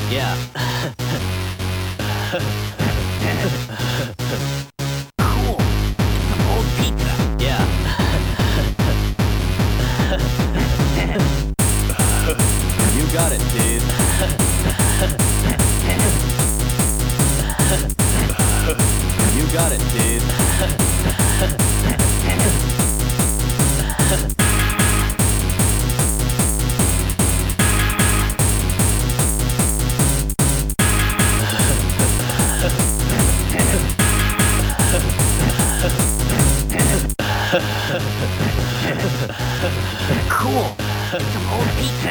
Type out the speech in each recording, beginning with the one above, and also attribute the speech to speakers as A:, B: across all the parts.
A: Yeah.
B: Cool. Some old pizza.
A: Yeah. You got it, dude. You got it, dude.
B: Cool. Some old pizza.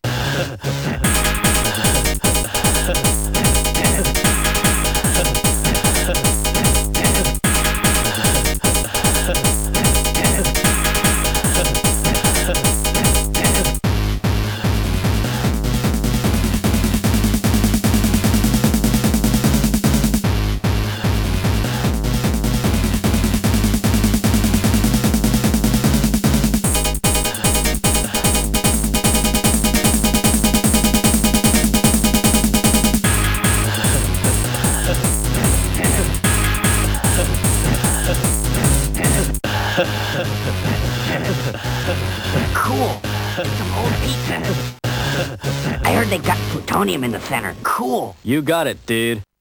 B: Cool. Some old pizza. I heard they got plutonium in the center. Cool.
A: You got it, dude.